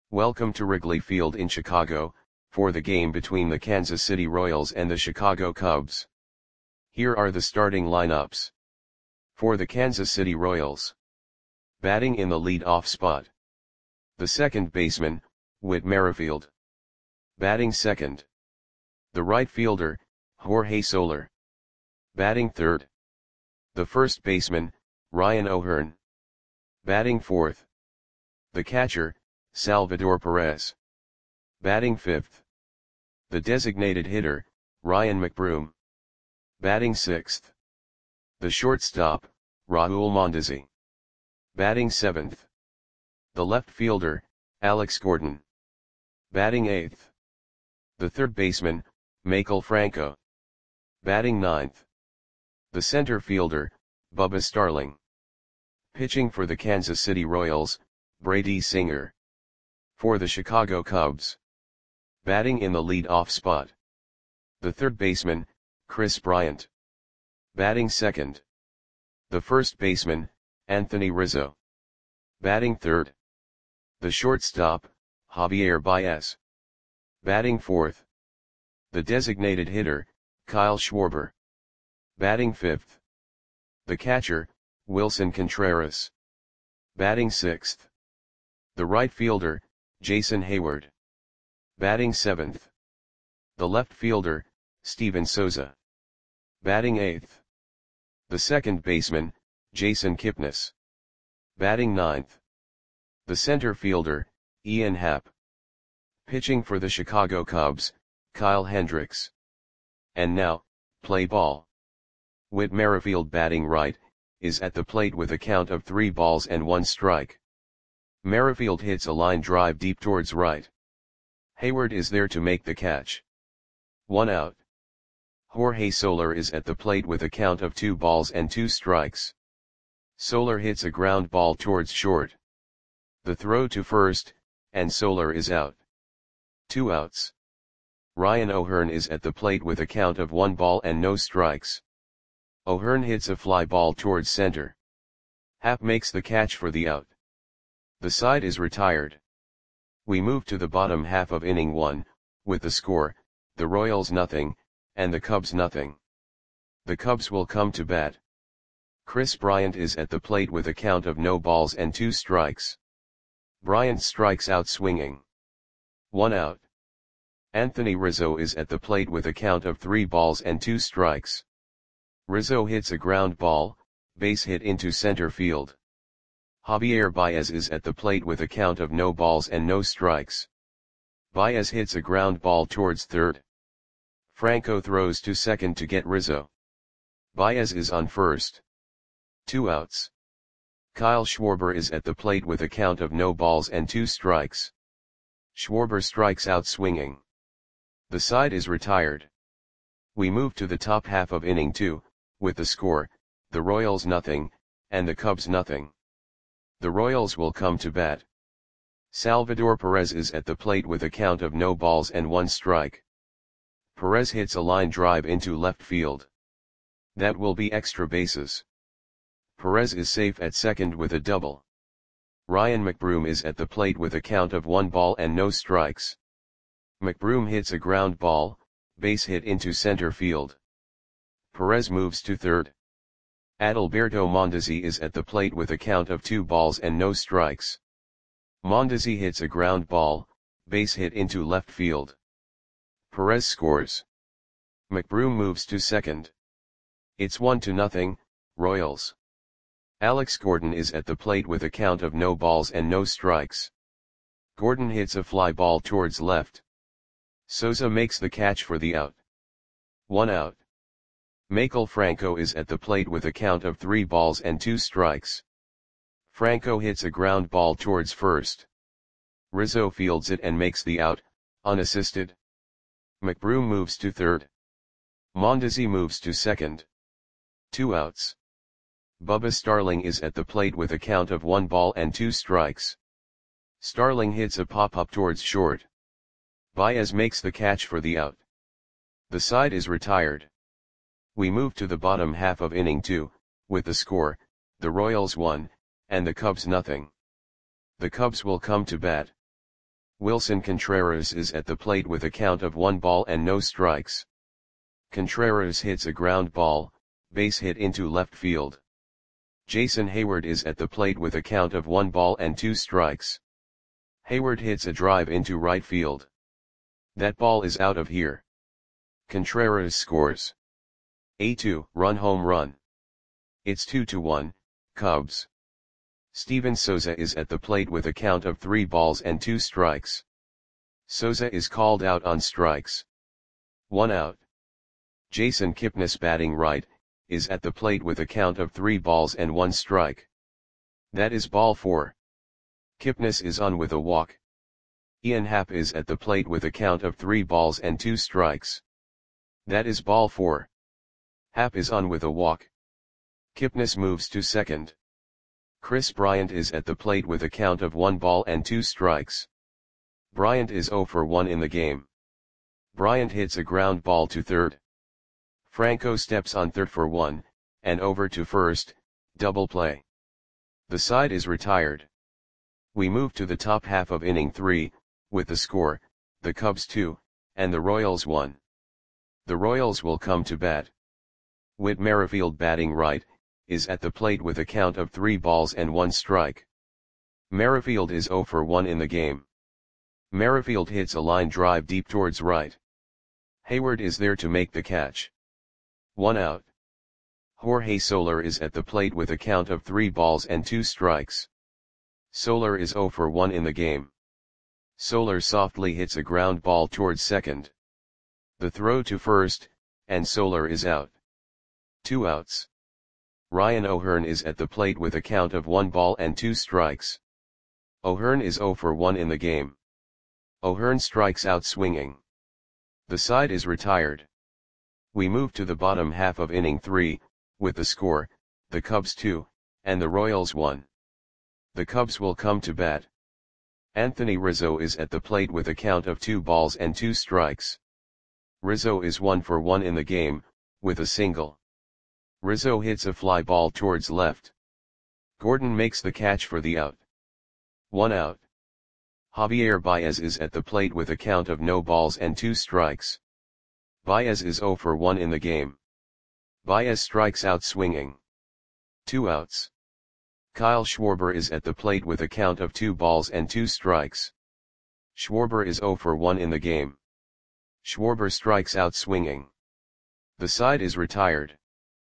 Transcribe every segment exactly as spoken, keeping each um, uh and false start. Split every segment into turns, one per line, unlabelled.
Welcome to Wrigley Field in Chicago, for the game between the Kansas City Royals and the Chicago Cubs. Here are the starting lineups. For the Kansas City Royals. Batting in the lead-off spot. The second baseman, Whit Merrifield. Batting second. The right fielder, Jorge Soler. Batting third. The first baseman, Ryan O'Hearn. Batting fourth. The catcher, Salvador Perez. Batting fifth. The designated hitter, Ryan McBroom. Batting sixth. The shortstop, Raul Mondesi. Batting seventh. The left fielder, Alex Gordon. Batting eighth. The third baseman, Maikel Franco. Batting ninth. The center fielder, Bubba Starling. Pitching for the Kansas City Royals, Brady Singer. For the Chicago Cubs. Batting in the lead-off spot. The third baseman, Kris Bryant. Batting second. The first baseman, Anthony Rizzo. Batting third. The shortstop, Javier Baez. Batting fourth. The designated hitter, Kyle Schwarber. Batting fifth. The catcher, Wilson Contreras. Batting sixth. The right fielder, Jason Hayward. Batting seventh. The left fielder, Steven Souza. Batting eighth. The second baseman, Jason Kipnis. Batting ninth. The center fielder, Ian Happ. Pitching for the Chicago Cubs, Kyle Hendricks. And now, play ball. Whit Merrifield, batting right, is at the plate with a count of three balls and one strike. Merrifield hits a line drive deep towards right. Hayward is there to make the catch. One out. Jorge Soler is at the plate with a count of two balls and two strikes. Soler hits a ground ball towards short. The throw to first, and Soler is out. Two outs. Ryan O'Hearn is at the plate with a count of one ball and no strikes. O'Hearn hits a fly ball towards center. Happ makes the catch for the out. The side is retired. We move to the bottom half of inning one, with the score, the Royals nothing, and the Cubs nothing. The Cubs will come to bat. Kris Bryant is at the plate with a count of no balls and two strikes. Bryant strikes out swinging. One out. Anthony Rizzo is at the plate with a count of three balls and two strikes. Rizzo hits a ground ball, base hit into center field. Javier Baez is at the plate with a count of no balls and no strikes. Baez hits a ground ball towards third. Franco throws to second to get Rizzo. Baez is on first. Two outs. Kyle Schwarber is at the plate with a count of no balls and two strikes. Schwarber strikes out swinging. The side is retired. We move to the top half of inning two, with the score, the Royals nothing, and the Cubs nothing. The Royals will come to bat. Salvador Perez is at the plate with a count of no balls and one strike. Perez hits a line drive into left field. That will be extra bases. Perez is safe at second with a double. Ryan McBroom is at the plate with a count of one ball and no strikes. McBroom hits a ground ball, base hit into center field. Perez moves to third. Adalberto Mondesi is at the plate with a count of two balls and no strikes. Mondesi hits a ground ball, base hit into left field. Perez scores. McBroom moves to second. It's one to nothing, Royals. Alex Gordon is at the plate with a count of no balls and no strikes. Gordon hits a fly ball towards left. Souza makes the catch for the out. One out. Maikel Franco is at the plate with a count of three balls and two strikes. Franco hits a ground ball towards first. Rizzo fields it and makes the out, unassisted. McBroom moves to third. Mondesi moves to second. Two outs. Bubba Starling is at the plate with a count of one ball and two strikes. Starling hits a pop-up towards short. Baez makes the catch for the out. The side is retired. We move to the bottom half of inning two, with the score, the Royals one, and the Cubs nothing. The Cubs will come to bat. Wilson Contreras is at the plate with a count of one ball and no strikes. Contreras hits a ground ball, base hit into left field. Jason Heyward is at the plate with a count of one ball and two strikes. Heyward hits a drive into right field. That ball is out of here. Contreras scores a two-run home run. It's two to one, Cubs. Steven Souza is at the plate with a count of three balls and two strikes. Souza is called out on strikes. One out. Jason Kipnis, batting right, is at the plate with a count of three balls and one strike. That is ball four. Kipnis is on with a walk. Ian Happ is at the plate with a count of three balls and two strikes. That is ball four. Happ is on with a walk. Kipnis moves to second. Chris Bryant is at the plate with a count of one ball and two strikes. Bryant is zero for one in the game. Bryant hits a ground ball to third. Franco steps on third for one, and over to first, double play. The side is retired. We move to the top half of inning three, with the score, the Cubs two, and the Royals one. The Royals will come to bat. Whit Merrifield, batting right, is at the plate with a count of three balls and one strike. Merrifield is zero for one in the game. Merrifield hits a line drive deep towards right. Heyward is there to make the catch. One out. Jorge Soler is at the plate with a count of three balls and two strikes. Soler is zero for one in the game. Soler softly hits a ground ball towards second. The throw to first, and Soler is out. Two outs. Ryan O'Hearn is at the plate with a count of one ball and two strikes. O'Hearn is zero for one in the game. O'Hearn strikes out swinging. The side is retired. We move to the bottom half of inning three, with the score, the Cubs two, and the Royals one. The Cubs will come to bat. Anthony Rizzo is at the plate with a count of two balls and two strikes. Rizzo is one for one in the game, with a single. Rizzo hits a fly ball towards left. Gordon makes the catch for the out. One out. Javier Baez is at the plate with a count of no balls and two strikes. Baez is zero for one in the game. Baez strikes out swinging. Two outs. Kyle Schwarber is at the plate with a count of two balls and two strikes. Schwarber is zero for one in the game. Schwarber strikes out swinging. The side is retired.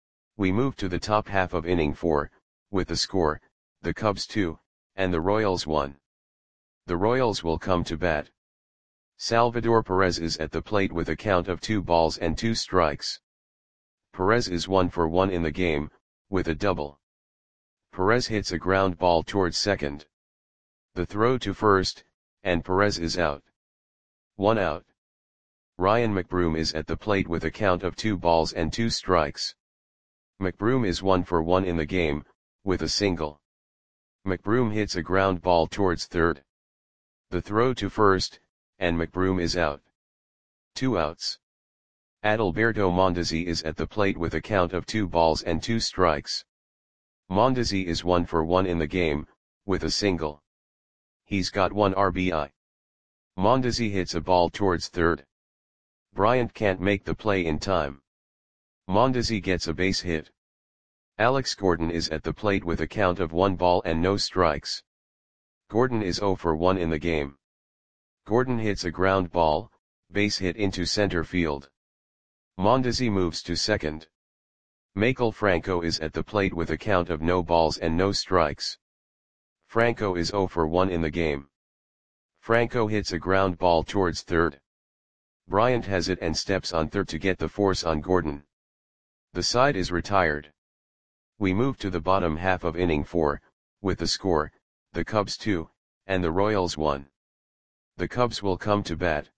We move to the top half of inning four, with the score, the Cubs two, and the Royals one. The Royals will come to bat. Salvador Perez is at the plate with a count of two balls and two strikes. Perez is one for one in the game, with a double. Perez hits a ground ball towards second. The throw to first, and Perez is out. One out. Ryan McBroom is at the plate with a count of two balls and two strikes. McBroom is one for one in the game, with a single. McBroom hits a ground ball towards third. The throw to first, and McBroom is out. Two outs. Adalberto Mondesi is at the plate with a count of two balls and two strikes. Mondesi is one for one in the game, with a single. He's got one R B I. Mondesi hits a ball towards third. Bryant can't make the play in time. Mondesi gets a base hit. Alex Gordon is at the plate with a count of one ball and no strikes. Gordon is zero for one in the game. Gordon hits a ground ball, base hit into center field. Mondesi moves to second. Maikel Franco is at the plate with a count of no balls and no strikes. Franco is zero for one in the game. Franco hits a ground ball towards third. Bryant has it and steps on third to get the force on Gordon. The side is retired. We move to the bottom half of inning four, with the score, the Cubs two, and the Royals one. The Cubs will come to bat.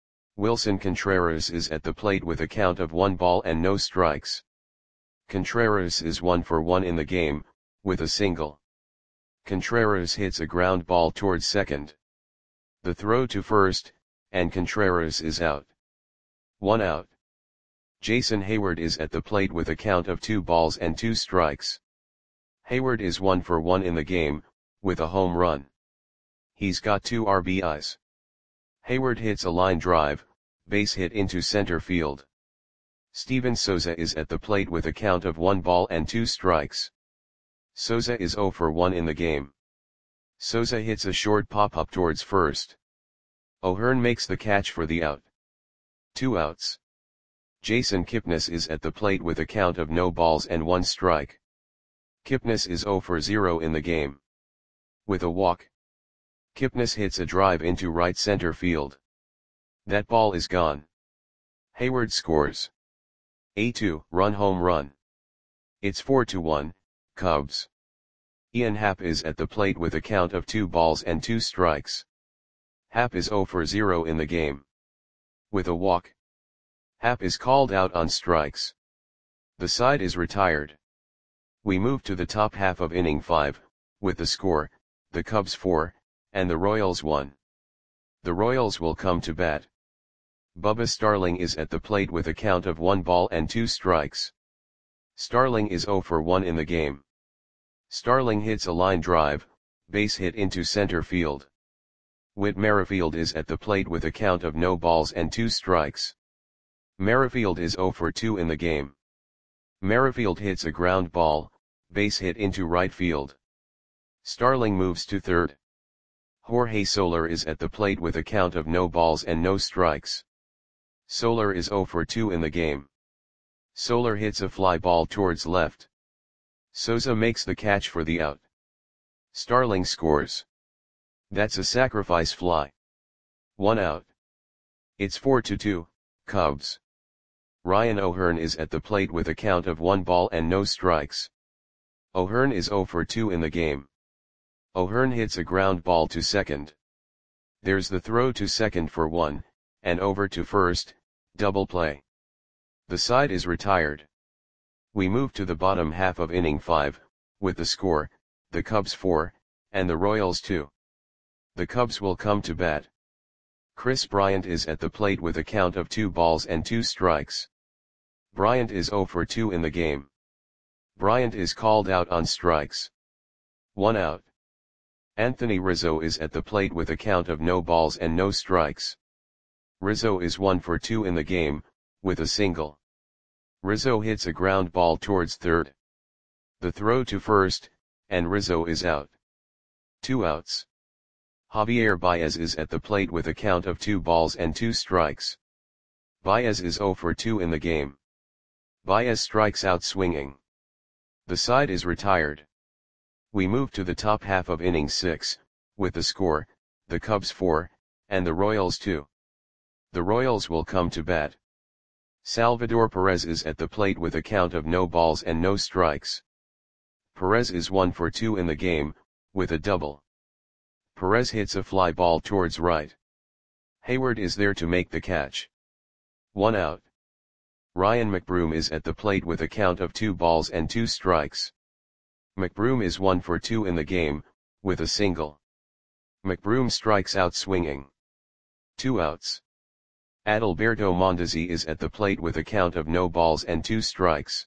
Wilson Contreras is at the plate with a count of one ball and no strikes. Contreras is one for one in the game, with a single. Contreras hits a ground ball towards second. The throw to first, and Contreras is out. One out. Jason Heyward is at the plate with a count of two balls and two strikes. Heyward is one for one in the game, with a home run. He's got two R B Is. Hayward hits a line drive, base hit into center field. Steven Souza is at the plate with a count of one ball and two strikes. Souza is zero for one in the game. Souza hits a short pop-up towards first. O'Hearn makes the catch for the out. Two outs. Jason Kipnis is at the plate with a count of no balls and one strike. Kipnis is zero for zero in the game. With a walk, Kipnis hits a drive into right center field. That ball is gone. Hayward scores a two-run home run. It's four to one, Cubs. Ian Happ is at the plate with a count of two balls and two strikes. Happ is zero for zero in the game. With a walk, Happ is called out on strikes. The side is retired. We move to the top half of inning five, with the score, the Cubs four, and the Royals one. The Royals will come to bat. Bubba Starling is at the plate with a count of one ball and two strikes. Starling is zero for one in the game. Starling hits a line drive, base hit into center field. Whit Merrifield is at the plate with a count of no balls and two strikes. Merrifield is zero for two in the game. Merrifield hits a ground ball, base hit into right field. Starling moves to third. Jorge Soler is at the plate with a count of no balls and no strikes. Soler is zero for two in the game. Soler hits a fly ball towards left. Souza makes the catch for the out. Starling scores. That's a sacrifice fly. One out. It's four to two, Cubs. Ryan O'Hearn is at the plate with a count of one ball and no strikes. O'Hearn is zero for two in the game. O'Hearn hits a ground ball to second. There's the throw to second for one, and over to first, double play. The side is retired. We move to the bottom half of inning five, with the score, the Cubs four, and the Royals two. The Cubs will come to bat. Chris Bryant is at the plate with a count of two balls and two strikes. Bryant is zero for two in the game. Bryant is called out on strikes. One out. Anthony Rizzo is at the plate with a count of no balls and no strikes. Rizzo is one for two in the game, with a single. Rizzo hits a ground ball towards third. The throw to first, and Rizzo is out. Two outs. Javier Baez is at the plate with a count of two balls and two strikes. Baez is zero for two in the game. Baez strikes out swinging. The side is retired. We move to the top half of inning six, with the score, the Cubs four, and the Royals two. The Royals will come to bat. Salvador Perez is at the plate with a count of no balls and no strikes. Perez is one for two in the game, with a double. Perez hits a fly ball towards right. Hayward is there to make the catch. One out. Ryan McBroom is at the plate with a count of two balls and two strikes. McBroom is one for two in the game, with a single. McBroom strikes out swinging. Two outs. Adalberto Mondesi is at the plate with a count of no balls and two strikes.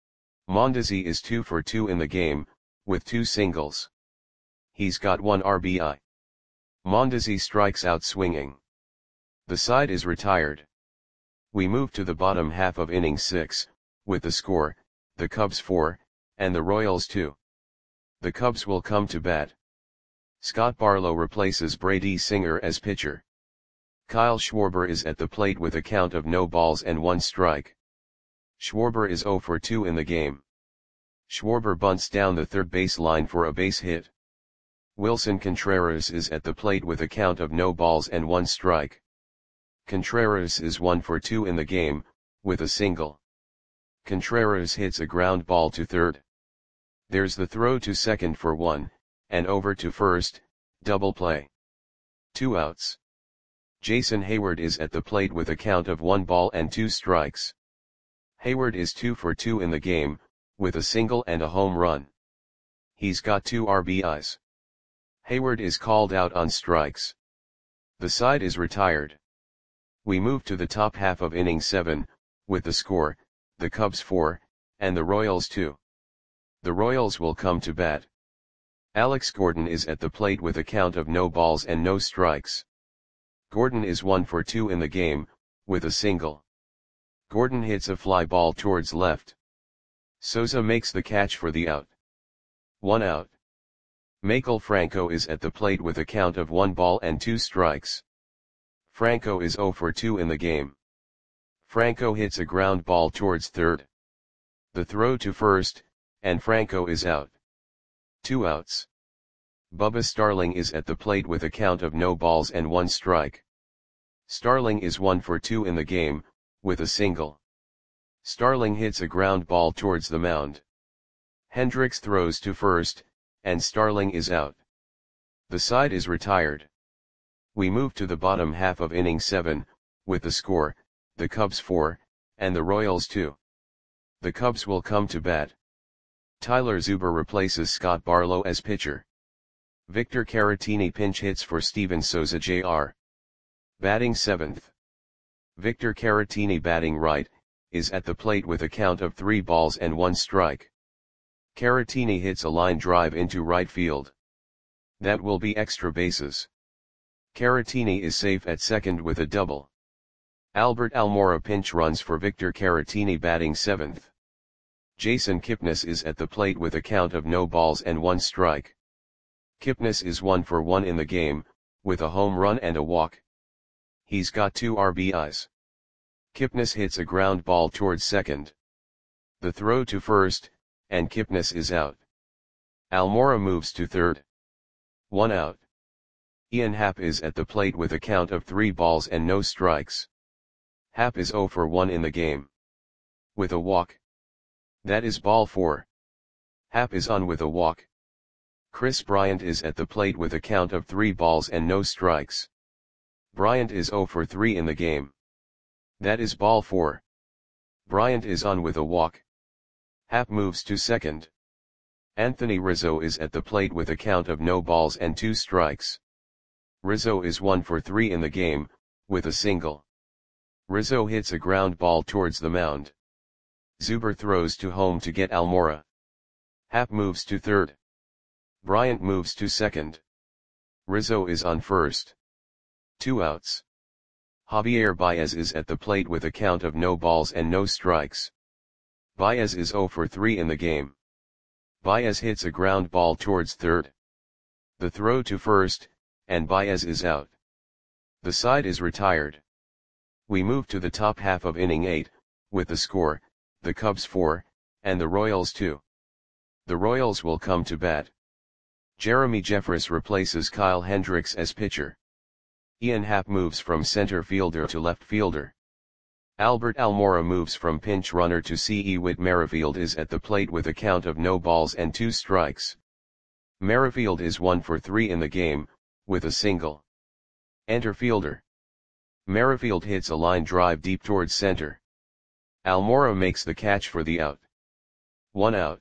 Mondesi is two for two in the game, with two singles. He's got one R B I. Mondesi strikes out swinging. The side is retired. We move to the bottom half of inning six, with the score, the Cubs four, and the Royals two. The Cubs will come to bat. Scott Barlow replaces Brady Singer as pitcher. Kyle Schwarber is at the plate with a count of no balls and one strike. Schwarber is zero for two in the game. Schwarber bunts down the third base line for a base hit. Wilson Contreras is at the plate with a count of no balls and one strike. Contreras is one for two in the game, with a single. Contreras hits a ground ball to third. There's the throw to second for one, and over to first, double play. Two outs. Jason Hayward is at the plate with a count of one ball and two strikes. Hayward is two for two in the game, with a single and a home run. He's got two R B Is. Hayward is called out on strikes. The side is retired. We move to the top half of inning seven, with the score, the Cubs four, and the Royals two. The Royals will come to bat. Alex Gordon is at the plate with a count of no balls and no strikes. Gordon is one for two in the game, with a single. Gordon hits a fly ball towards left. Souza makes the catch for the out. One out. Maikel Franco is at the plate with a count of one ball and two strikes. Franco is zero for two in the game. Franco hits a ground ball towards third. The throw to first, and Franco is out. Two outs. Bubba Starling is at the plate with a count of no balls and one strike. Starling is one for two in the game, with a single. Starling hits a ground ball towards the mound. Hendricks throws to first, and Starling is out. The side is retired. We move to the bottom half of inning seven, with the score, the Cubs four, and the Royals two. The Cubs will come to bat. Tyler Zuber replaces Scott Barlow as pitcher. Victor Caratini pinch hits for Steven Souza Junior Batting seventh. Victor Caratini, batting right, is at the plate with a count of three balls and one strike. Caratini hits a line drive into right field. That will be extra bases. Caratini is safe at second with a double. Albert Almora pinch runs for Victor Caratini, batting seventh. Jason Kipnis is at the plate with a count of no balls and one strike. Kipnis is one for one in the game, with a home run and a walk. He's got two R B Is. Kipnis hits a ground ball towards second. The throw to first, and Kipnis is out. Almora moves to third. One out. Ian Happ is at the plate with a count of three balls and no strikes. Happ is zero for one in the game. With a walk. That is ball four. Happ is on with a walk. Chris Bryant is at the plate with a count of three balls and no strikes. Bryant is zero for three in the game. That is ball four. Bryant is on with a walk. Happ moves to second. Anthony Rizzo is at the plate with a count of no balls and two strikes. Rizzo is one for three in the game, with a single. Rizzo hits a ground ball towards the mound. Zuber throws to home to get Almora. Happ moves to third. Bryant moves to second. Rizzo is on first. Two outs. Javier Baez is at the plate with a count of no balls and no strikes. Baez is zero for three in the game. Baez hits a ground ball towards third. The throw to first, and Baez is out. The side is retired. We move to the top half of inning eight, with the score, the Cubs four, and the Royals two. The Royals will come to bat. Jeremy Jeffress replaces Kyle Hendricks as pitcher. Ian Happ moves from center fielder to left fielder. Albert Almora moves from pinch runner to C E Whit Merrifield is at the plate with a count of no balls and two strikes. Merrifield is one for three in the game, with a single. Enter fielder. Merrifield hits a line drive deep towards center. Almora makes the catch for the out. One out.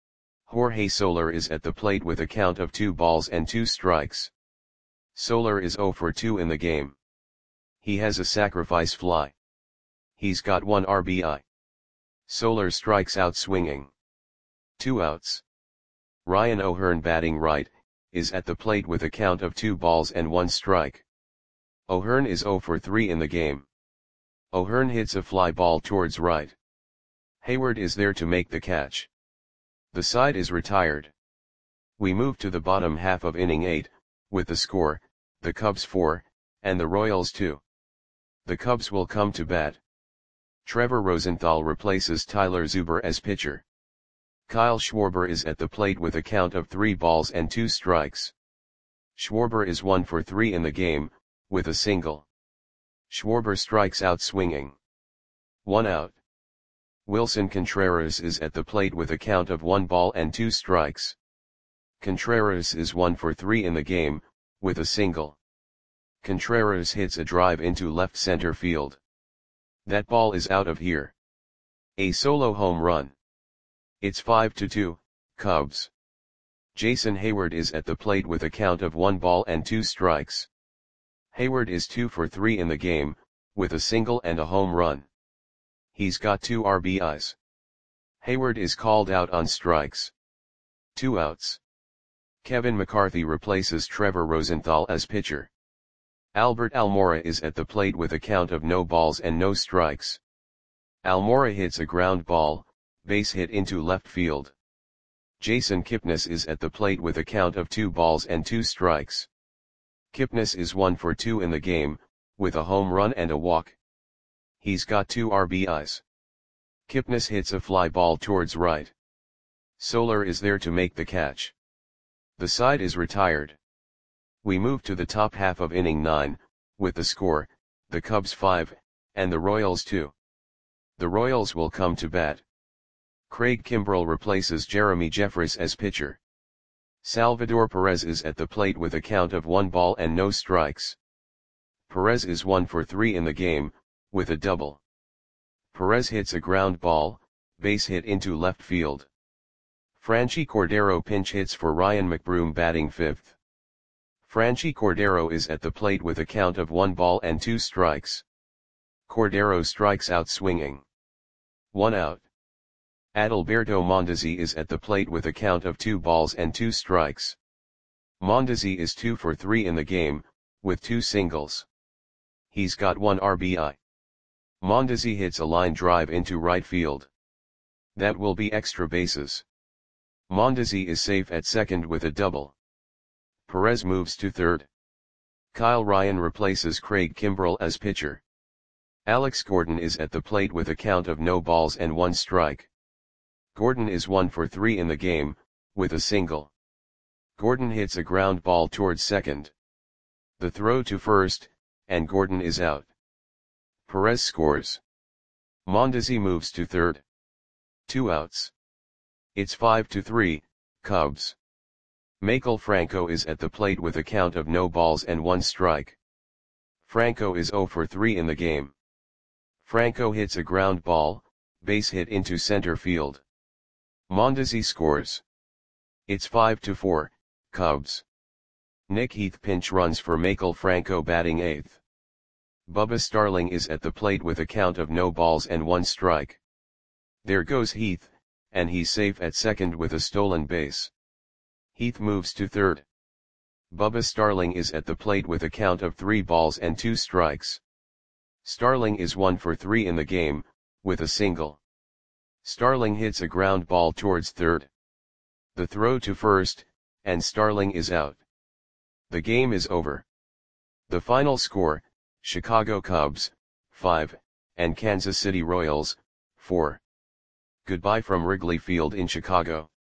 Jorge Soler is at the plate with a count of two balls and two strikes. Soler is zero for two in the game. He has a sacrifice fly. He's got one R B I. Soler strikes out swinging. Two outs. Ryan O'Hearn, batting right, is at the plate with a count of two balls and one strike. O'Hearn is zero for three in the game. O'Hearn hits a fly ball towards right. Hayward is there to make the catch. The side is retired. We move to the bottom half of inning eight, with the score, the Cubs four, and the Royals two. The Cubs will come to bat. Trevor Rosenthal replaces Tyler Zuber as pitcher. Kyle Schwarber is at the plate with a count of three balls and two strikes. Schwarber is one for three in the game, with a single. Schwarber strikes out swinging. One out. Wilson Contreras is at the plate with a count of one ball and two strikes. Contreras is one for three in the game, with a single. Contreras hits a drive into left center field. That ball is out of here. A solo home run. It's five to two, Cubs. Jason Hayward is at the plate with a count of one ball and two strikes. Hayward is two for three in the game, with a single and a home run. He's got two R B Is. Hayward is called out on strikes. Two outs. Kevin McCarthy replaces Trevor Rosenthal as pitcher. Albert Almora is at the plate with a count of no balls and no strikes. Almora hits a ground ball, base hit into left field. Jason Kipnis is at the plate with a count of two balls and two strikes. Kipnis is one for two in the game, with a home run and a walk. He's got two R B Is. Kipnis hits a fly ball towards right. Soler is there to make the catch. The side is retired. We move to the top half of inning nine, with the score, the Cubs five, and the Royals two. The Royals will come to bat. Craig Kimbrel replaces Jeremy Jeffress as pitcher. Salvador Perez is at the plate with a count of one ball and no strikes. Perez is one for three in the game, with a double. Perez hits a ground ball, base hit into left field. Franchy Cordero pinch hits for Ryan McBroom batting fifth. Franchy Cordero is at the plate with a count of one ball and two strikes. Cordero strikes out swinging. One out. Adalberto Mondesi is at the plate with a count of two balls and two strikes. Mondesi is two for three in the game, with two singles. He's got one R B I. Mondesi hits a line drive into right field. That will be extra bases. Mondesi is safe at second with a double. Perez moves to third. Kyle Ryan replaces Craig Kimbrel as pitcher. Alex Gordon is at the plate with a count of no balls and one strike. Gordon is one for three in the game, with a single. Gordon hits a ground ball towards second. The throw to first, and Gordon is out. Perez scores. Mondesi moves to third. Two outs. It's five to three, Cubs. Maikel Franco is at the plate with a count of no balls and one strike. Franco is zero for three in the game. Franco hits a ground ball, base hit into center field. Mondesi scores. It's five to four, Cubs. Nick Heath pinch runs for Maikel Franco batting eighth. Bubba Starling is at the plate with a count of no balls and one strike. There goes Heath, and he's safe at second with a stolen base. Heath moves to third. Bubba Starling is at the plate with a count of three balls and two strikes. Starling is one for three in the game, with a single. Starling hits a ground ball towards third. The throw to first, and Starling is out. The game is over. The final score, Chicago Cubs, five, and Kansas City Royals, four. Goodbye from Wrigley Field in Chicago.